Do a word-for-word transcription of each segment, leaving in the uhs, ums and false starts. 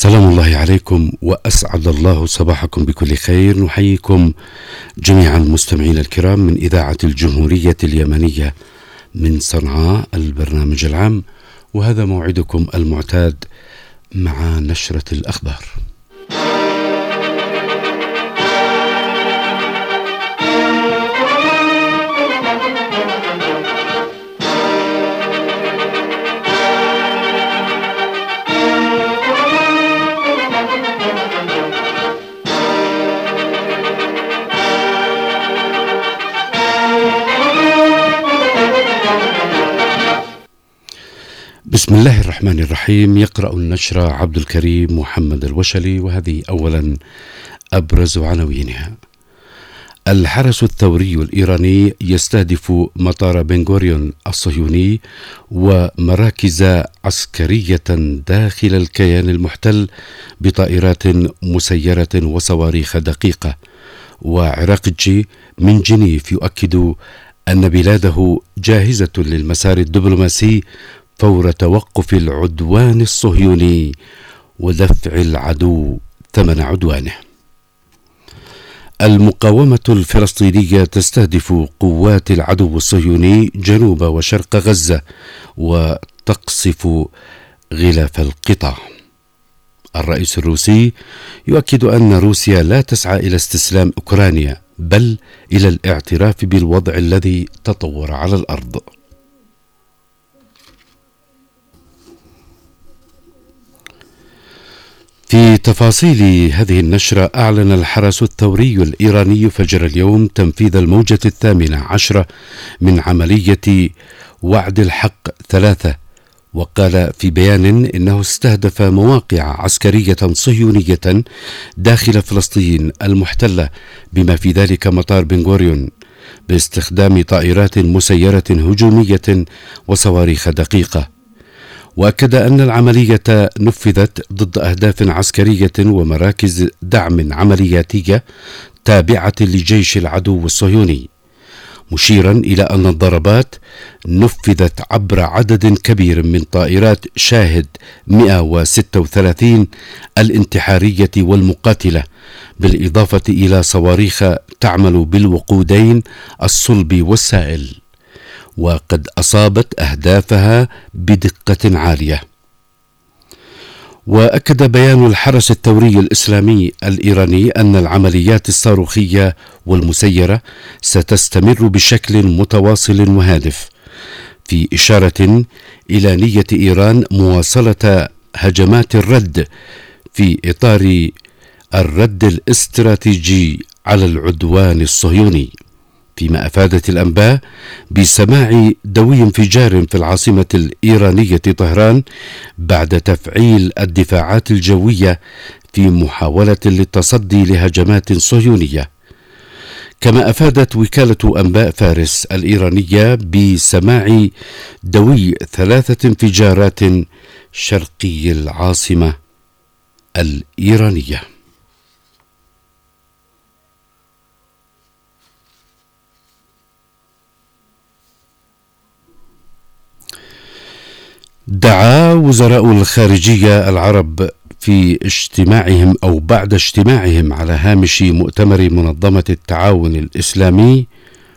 سلام الله عليكم وأسعد الله صباحكم بكل خير. نحييكم جميعا مستمعين الكرام من إذاعة الجمهورية اليمنية من صنعاء البرنامج العام، وهذا موعدكم المعتاد مع نشرة الأخبار. بسم الله الرحمن الرحيم. يقرأ النشرة عبد الكريم محمد الوشلي، وهذه أولا أبرز عناوينها. الحرس الثوري الإيراني يستهدف مطار بن غوريون الصهيوني ومراكز عسكرية داخل الكيان المحتل بطائرات مسيرة وصواريخ دقيقة. وعراقجي من جنيف يؤكد أن بلاده جاهزة للمسار الدبلوماسي فور توقف العدوان الصهيوني ودفع العدو ثمن عدوانه. المقاومة الفلسطينية تستهدف قوات العدو الصهيوني جنوب وشرق غزة وتقصف غلاف القطاع. الرئيس الروسي يؤكد أن روسيا لا تسعى إلى استسلام أوكرانيا بل إلى الاعتراف بالوضع الذي تطور على الأرض. في تفاصيل هذه النشرة، أعلن الحرس الثوري الإيراني فجر اليوم تنفيذ الموجة الثامنة عشرة من عملية وعد الحق ثلاثة، وقال في بيان إنه استهدف مواقع عسكرية صهيونية داخل فلسطين المحتلة بما في ذلك مطار بن غوريون باستخدام طائرات مسيرة هجومية وصواريخ دقيقة. وأكد أن العملية نفذت ضد أهداف عسكرية ومراكز دعم عملياتية تابعة لجيش العدو الصهيوني، مشيرا إلى أن الضربات نفذت عبر عدد كبير من طائرات شاهد مئة وستة وثلاثين الانتحارية والمقاتلة، بالإضافة إلى صواريخ تعمل بالوقودين الصلب والسائل، وقد أصابت أهدافها بدقة عالية. وأكد بيان الحرس الثوري الإسلامي الإيراني أن العمليات الصاروخية والمسيرة ستستمر بشكل متواصل وهادف، في إشارة إلى نية إيران مواصلة هجمات الرد في إطار الرد الاستراتيجي على العدوان الصهيوني. فيما أفادت الأنباء بسماع دوي انفجار في العاصمة الإيرانية طهران بعد تفعيل الدفاعات الجوية في محاولة للتصدي لهجمات صهيونية. كما أفادت وكالة أنباء فارس الإيرانية بسماع دوي ثلاثة انفجارات شرقي العاصمة الإيرانية. دعا وزراء الخارجية العرب في اجتماعهم أو بعد اجتماعهم على هامش مؤتمر منظمة التعاون الإسلامي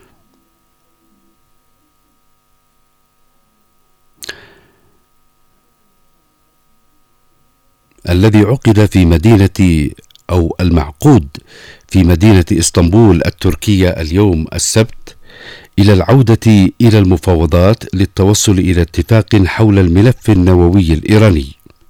الذي عقد في مدينة أو المعقود في مدينة إسطنبول التركية اليوم السبت إلى العودة إلى المفاوضات للتوصل إلى اتفاق حول الملف النووي الإيراني.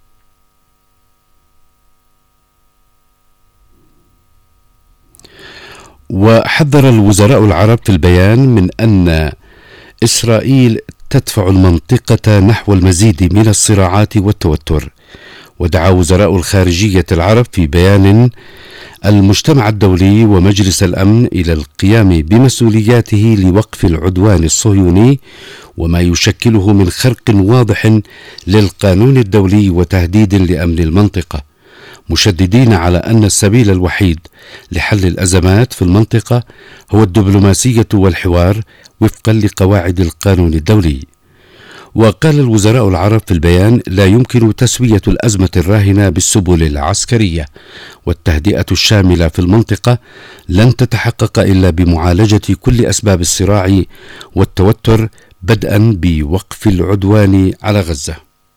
وحذر الوزراء العرب في البيان من أن إسرائيل تدفع المنطقة نحو المزيد من الصراعات والتوتر. ودعا وزراء الخارجية العرب في بيان المجتمع الدولي ومجلس الأمن إلى القيام بمسؤولياته لوقف العدوان الصهيوني وما يشكله من خرق واضح للقانون الدولي وتهديد لأمن المنطقة، مشددين على أن السبيل الوحيد لحل الأزمات في المنطقة هو الدبلوماسية والحوار وفقا لقواعد القانون الدولي. وقال الوزراء العرب في البيان: لا يمكن تسوية الأزمة الراهنة بالسبل العسكرية، والتهدئة الشاملة في المنطقة لن تتحقق إلا بمعالجة كل أسباب الصراع والتوتر، بدءا بوقف العدوان على غزة.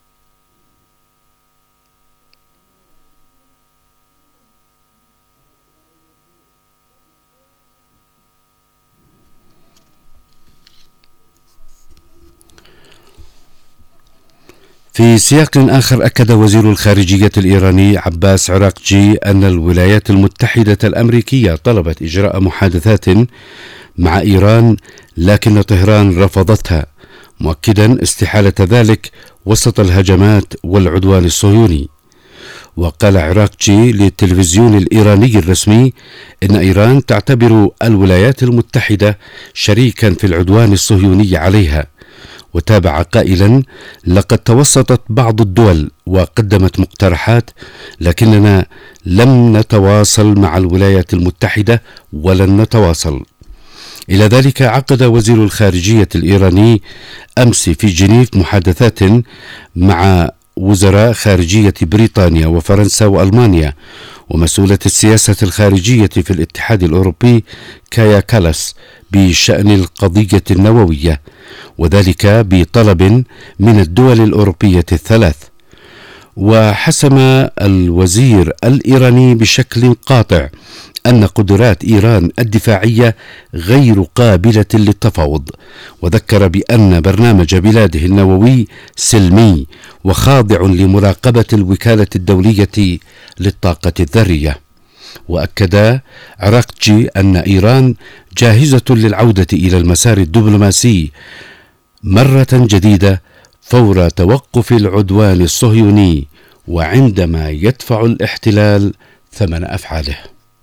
في سياق آخر، أكد وزير الخارجية الإيراني عباس عراقجي أن الولايات المتحدة الأمريكية طلبت إجراء محادثات مع إيران، لكن طهران رفضتها، مؤكدا استحالة ذلك وسط الهجمات والعدوان الصهيوني. وقال عراقجي للتلفزيون الإيراني الرسمي إن إيران تعتبر الولايات المتحدة شريكا في العدوان الصهيوني عليها، وتابع قائلا: لقد توسطت بعض الدول وقدمت مقترحات، لكننا لم نتواصل مع الولايات المتحدة ولن نتواصل. إلى ذلك، عقد وزير الخارجية الإيراني أمس في جنيف محادثات مع وزراء خارجية بريطانيا وفرنسا وألمانيا ومسؤولة السياسة الخارجية في الاتحاد الأوروبي كايا كالاس بشأن القضية النووية، وذلك بطلب من الدول الأوروبية الثلاث. وحسم الوزير الإيراني بشكل قاطع أن قدرات إيران الدفاعية غير قابلة للتفاوض، وذكر بأن برنامج بلاده النووي سلمي وخاضع لمراقبة الوكالة الدولية للطاقة الذرية. وأكد عراقجي أن إيران جاهزة للعودة إلى المسار الدبلوماسي مرة جديدة فور توقف العدوان الصهيوني، وعندما يدفع الاحتلال ثمن أفعاله.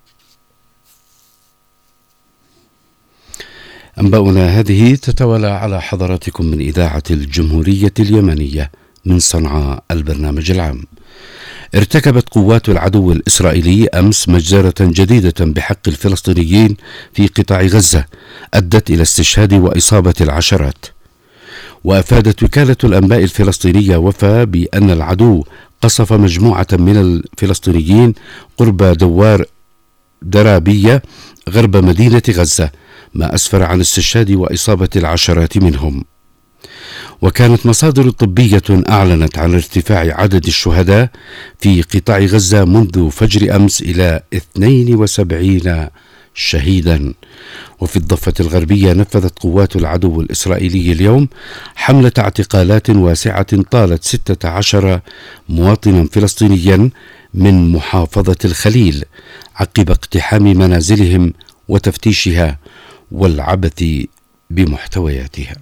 أنباؤنا هذه تتوالى على حضراتكم من إذاعة الجمهورية اليمنية من صنعاء البرنامج العام. ارتكبت قوات العدو الإسرائيلي أمس مجزرة جديدة بحق الفلسطينيين في قطاع غزة أدت إلى استشهاد وإصابة العشرات. وأفادت وكالة الأنباء الفلسطينية وفا بأن العدو قصف مجموعة من الفلسطينيين قرب دوار درابية غرب مدينة غزة، ما أسفر عن استشهاد وإصابة العشرات منهم. وكانت مصادر طبية أعلنت عن ارتفاع عدد الشهداء في قطاع غزة منذ فجر أمس إلى اثنين وسبعين شهيدا. وفي الضفة الغربية نفذت قوات العدو الإسرائيلي اليوم حملة اعتقالات واسعة طالت ستة عشر مواطنا فلسطينيا من محافظة الخليل عقب اقتحام منازلهم وتفتيشها والعبث بمحتوياتها.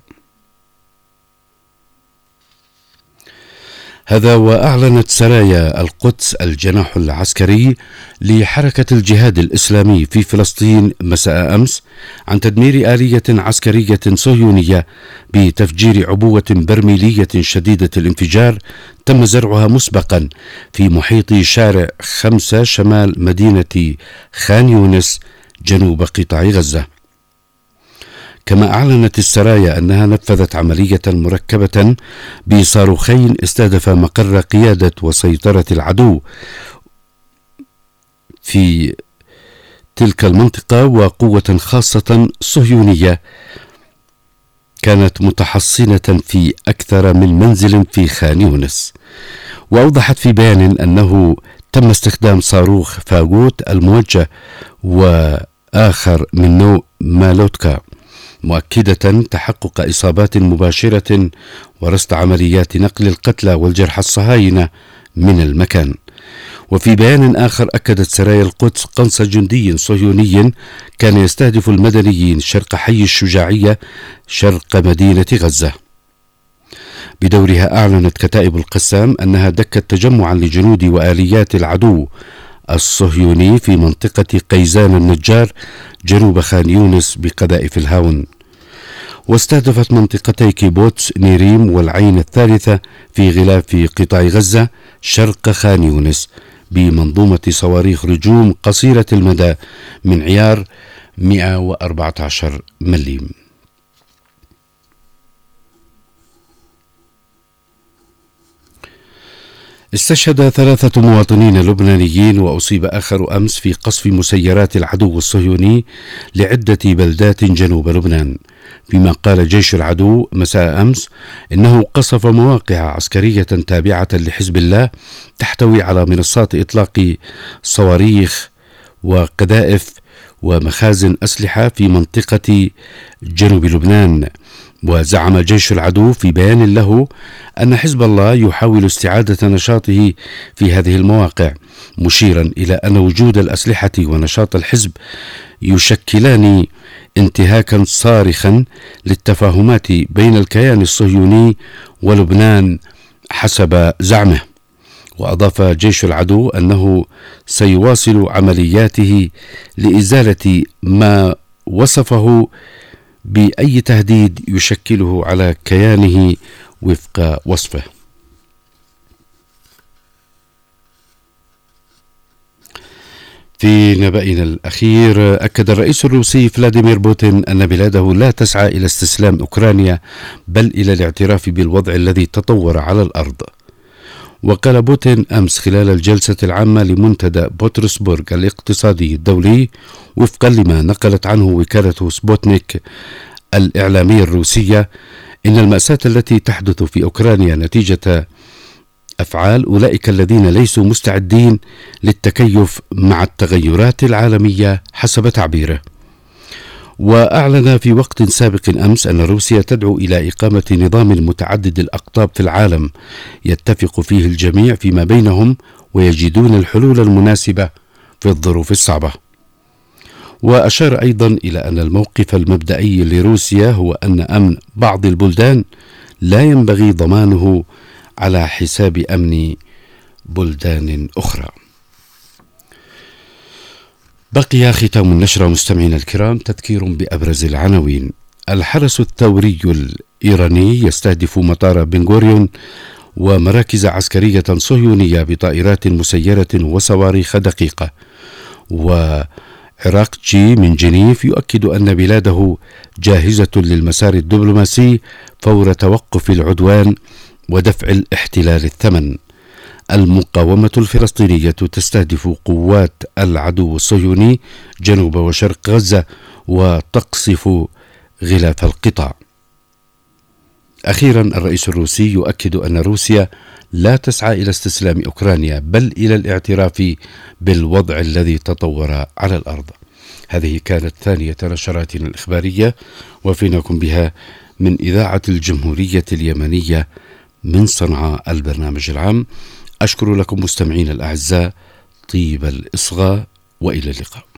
هذا وأعلنت سرايا القدس الجناح العسكري لحركة الجهاد الإسلامي في فلسطين مساء أمس عن تدمير آلية عسكرية صهيونية بتفجير عبوة برميلية شديدة الانفجار تم زرعها مسبقا في محيط شارع خمسة شمال مدينة خان يونس جنوب قطاع غزة. كما أعلنت السرايا أنها نفذت عملية مركبة بصاروخين استهدف مقر قيادة وسيطرة العدو في تلك المنطقة وقوة خاصة صهيونية كانت متحصنة في أكثر من منزل في خان يونس. وأوضحت في بيان أنه تم استخدام صاروخ فاغوت الموجه وآخر من نوع مالوتكا، مؤكدة تحقق إصابات مباشرة ورصد عمليات نقل القتلى والجرحى الصهاينة من المكان. وفي بيان آخر أكدت سرايا القدس قنص جندي صهيوني كان يستهدف المدنيين شرق حي الشجاعية شرق مدينة غزة. بدورها أعلنت كتائب القسام أنها دكت تجمعا لجنود وآليات العدو الصهيوني في منطقة قيزان النجار جنوب خان يونس بقذائف الهاون، واستهدفت منطقتي كيبوتس نيريم والعين الثالثة في غلاف قطاع غزة شرق خان يونس بمنظومة صواريخ رجوم قصيرة المدى من عيار مئة وأربعة عشر مليم. استشهد ثلاثة مواطنين لبنانيين وأصيب آخر أمس في قصف مسيرات العدو الصهيوني لعدة بلدات جنوب لبنان، فيما قال جيش العدو مساء أمس إنه قصف مواقع عسكرية تابعة لحزب الله تحتوي على منصات إطلاق صواريخ وقذائف ومخازن أسلحة في منطقة جنوب لبنان. وزعم جيش العدو في بيان له أن حزب الله يحاول استعادة نشاطه في هذه المواقع، مشيرا إلى أن وجود الأسلحة ونشاط الحزب يشكلان انتهاكا صارخا للتفاهمات بين الكيان الصهيوني ولبنان حسب زعمه. وأضاف جيش العدو أنه سيواصل عملياته لإزالة ما وصفه بأي تهديد يشكله على كيانه وفق وصفه. في نبأنا الأخير، أكد الرئيس الروسي فلاديمير بوتين أن بلاده لا تسعى إلى استسلام أوكرانيا بل إلى الاعتراف بالوضع الذي تطور على الأرض. وقال بوتين أمس خلال الجلسة العامة لمنتدى بطرسبرغ الاقتصادي الدولي وفقا لما نقلت عنه وكالة سبوتنيك الإعلامية الروسية إن المأساة التي تحدث في أوكرانيا نتيجة أفعال أولئك الذين ليسوا مستعدين للتكيف مع التغيرات العالمية حسب تعبيره. وأعلن في وقت سابق أمس أن روسيا تدعو إلى إقامة نظام متعدد الأقطاب في العالم يتفق فيه الجميع فيما بينهم ويجدون الحلول المناسبة في الظروف الصعبة. وأشار أيضا إلى أن الموقف المبدئي لروسيا هو أن أمن بعض البلدان لا ينبغي ضمانه على حساب أمن بلدان أخرى. بقي ختام النشرة مستمعينا الكرام تذكير بأبرز العناوين. الحرس الثوري الإيراني يستهدف مطار بن غوريون ومراكز عسكرية صهيونية بطائرات مسيرة وصواريخ دقيقة. وعراقجي من جنيف يؤكد أن بلاده جاهزة للمسار الدبلوماسي فور توقف العدوان ودفع الاحتلال الثمن. المقاومة الفلسطينية تستهدف قوات العدو الصهيوني جنوب وشرق غزة وتقصف غلاف القطاع. أخيرا، الرئيس الروسي يؤكد أن روسيا لا تسعى إلى استسلام أوكرانيا بل إلى الاعتراف بالوضع الذي تطور على الأرض. هذه كانت ثانية نشراتنا الإخبارية وفيناكم بها من إذاعة الجمهورية اليمنية من صنعاء البرنامج العام. أشكر لكم مستمعين الأعزاء طيب الإصغاء وإلى اللقاء.